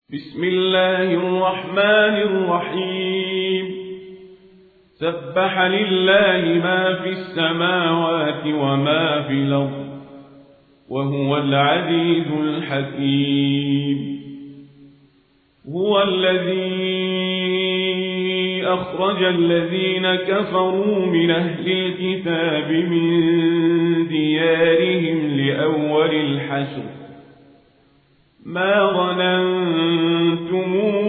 بسم الله الرحمن الرحيم سبح لله ما في السماوات وما في الأرض وهو العزيز الحكيم هو الذي أخرج الذين كفروا من أهل الكتاب من ديارهم لأول الحشر ما ظننتم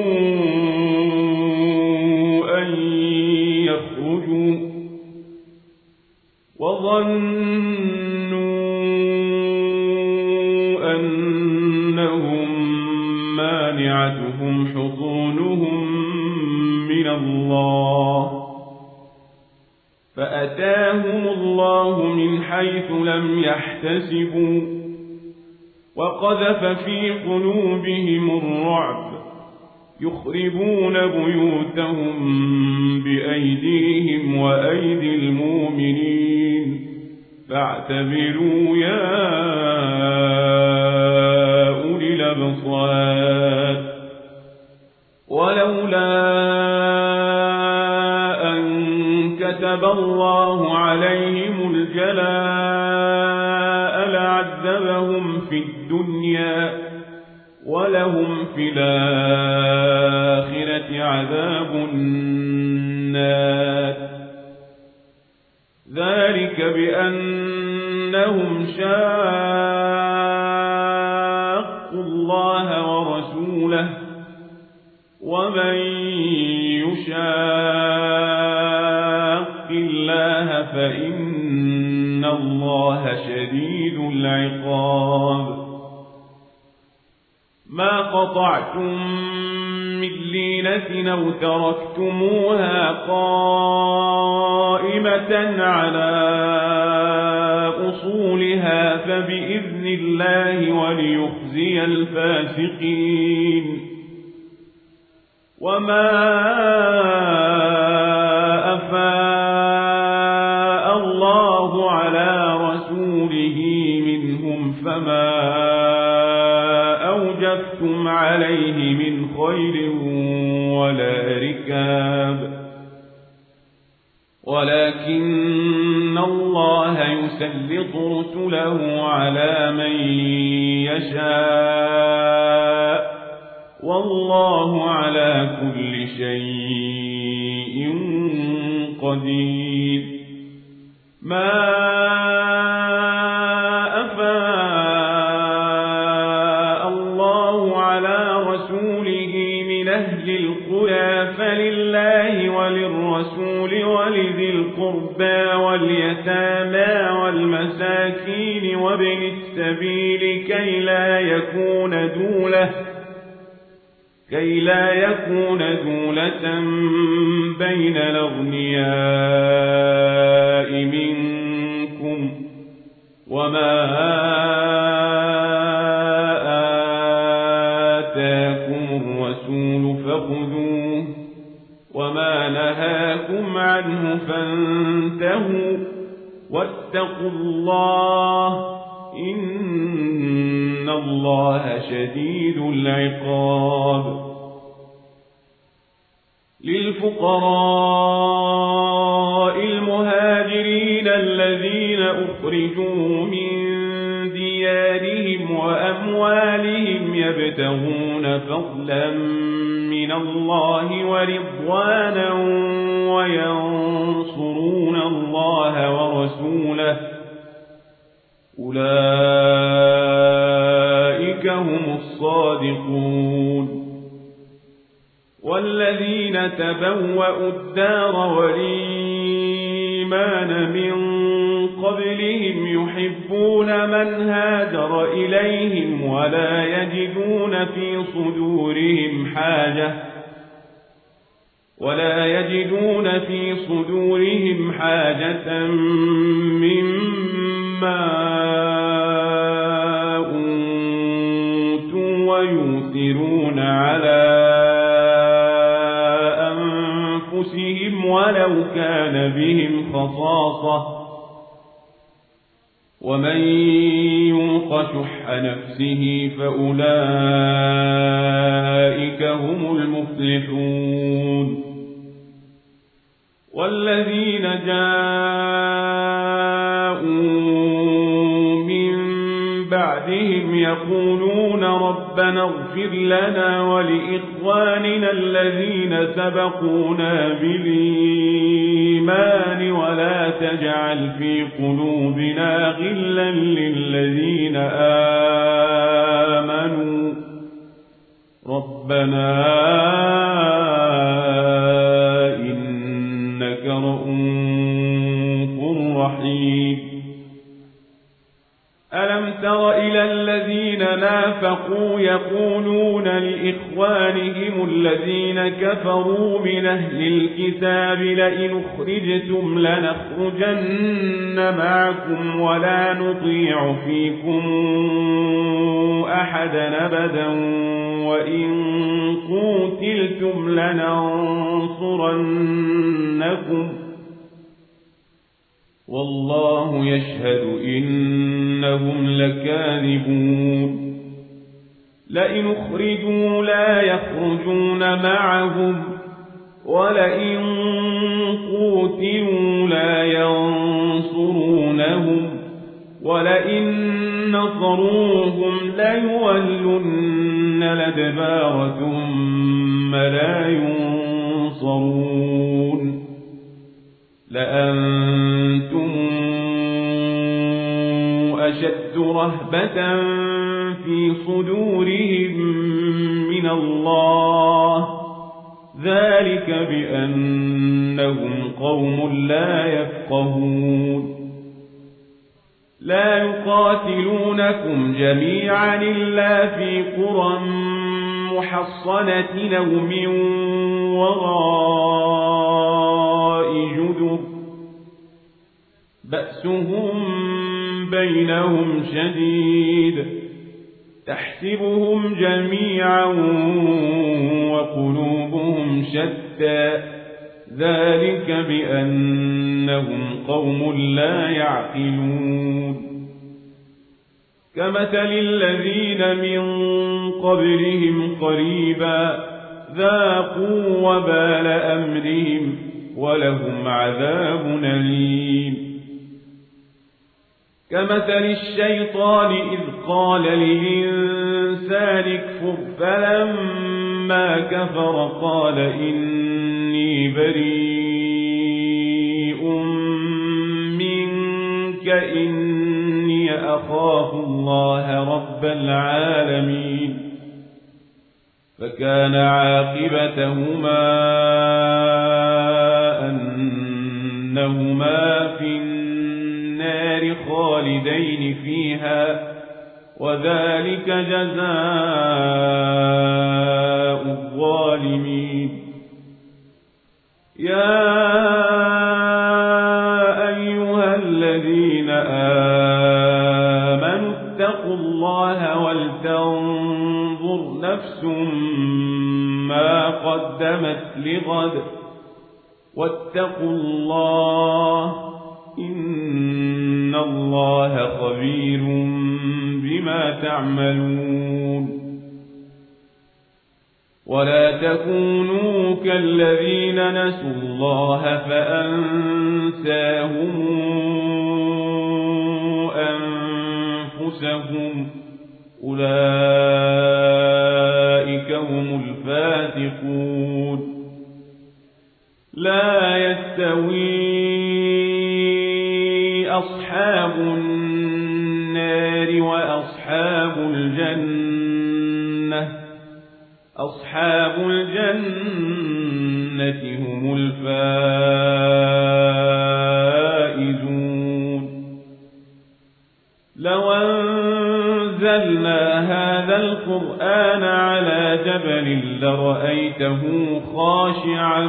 أن يخرجوا وظنوا أنهم مانعتهم حصونهم من الله فأتاهم الله من حيث لم يحتسبوا وقذف في قلوبهم الرعب يخربون بيوتهم بأيديهم وأيدي المؤمنين فاعتبروا يا أولي الأبصار ولولا أن كتب الله عليهم الجلاء لعذبهم في الدنيا ولهم في الآخرة عذاب النار ذلك بأنهم شاقوا الله ورسوله ومن يشاق الله فإن الله شديد العقاب ما قطعتم من لينة أو تركتموها قائمة على أصولها فبإذن الله وليخزي الفاسقين وما أفاء الله على رسوله منهم فما أوجفتم عليه من خير ولا ركاب ولكن الله يسلط رسله على من يشاء والله على كل شيء قدير ما أفاء الله على رسوله من أهل القرى فلله وللرسول ولذي القربى واليتامى والمساكين وابن السبيل كي لا يكون دولة بين الأغنياء منكم وما آتاكم الرسول فخذوه وما نهاكم عنه فانتهوا واتقوا الله إن الله شديد العقاب للفقراء المهاجرين الذين أخرجوا من ديارهم وأموالهم يبتغون فضلا من الله ورضوانا وينصرون الله ورسوله أولئك هم الصادقون والذين تبوأوا الدار والإيمان من قبلهم يحبون من هاجر إليهم ولا يجدون في صدورهم حاجة مما أوتوا ويؤثرون على أنفسهم ولو كان بهم خصاصة ومن يوق شح نفسه فأولئك هم المفلحون والذين جاءوا من بعدهم يقولون ربنا اغفر لنا ولإخواننا الذين سبقونا بالإيمان ولا تجعل في قلوبنا غلا للذين آمنوا ربنا إنك رؤوف رحيم ألم تر إلى الذين نافقوا يقولون لإخوانهم الذين كفروا من أهل الكتاب لئن أخرجتم لنخرجن معكم ولا نطيع فيكم أحدا أبدا وإن قوتلتم لننصرنكم والله يشهد إنهم لكاذبون لئن أخرجوا لا يخرجون معهم ولئن قوتلوا لا ينصرونهم ولئن نصروهم ليولن الأدبار ثم لا ينصرون لأنتم أشد رهبة في صدورهم من الله ذلك بأنهم قوم لا يفقهون لا يقاتلونكم جميعا إلا في قرى محصنة أو من وراء جدر بأسهم بينهم شديد تحسبهم جميعا وقلوبهم شتى ذلك بأنهم قوم لا يعقلون كمثل الذين من قبلهم قريبا ذاقوا وبال أمرهم ولهم عذاب أليم كمثل الشيطان إذ قال للإنسان اكفر فلما كفر قال إني بريء منك إني أخاف الله رب العالمين فكان عاقبتهما أنهما في النار خالدين فيها وذلك جزاء الظالمين يا أيها الذين آمنوا اتقوا الله ولتنظر نفس ما قدمت لغد واتقوا الله إن الله خبير بما تعملون ولا تكونوا كالذين نسوا الله فأنساهم أنفسهم أولئك هم الفاسقون لا يستوي أصحاب النار وأصحاب الجنة أصحاب الجنة هم الفائزون لو أنزلنا هذا القرآن على جبل لرأيته خاشعا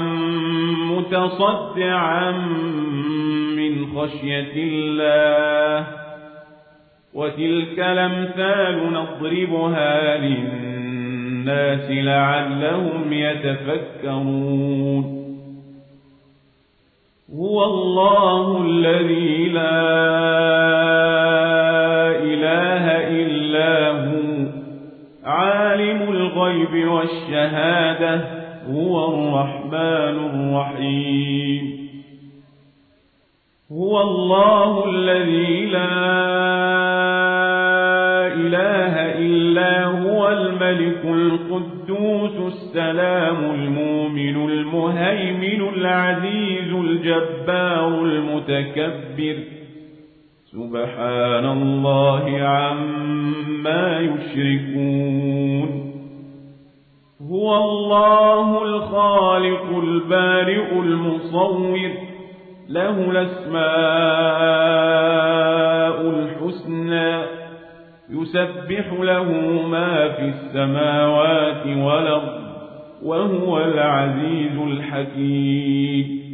متصدعا من خشية الله وتلك الأمثال نضربها للناس لعلهم يتفكرون هو الله الذي لا إله إلا هو عالم الغيب الغيب والشهادة هو الرحمن الرحيم هو الله الذي لا إله إلا هو الملك القدوس السلام المؤمن المهيمن العزيز الجبار المتكبر سبحان الله عما يشركون هو الله الخالق البارئ المصور له الأسماء الحسنى يسبح له ما في السماوات والأرض وهو العزيز الحكيم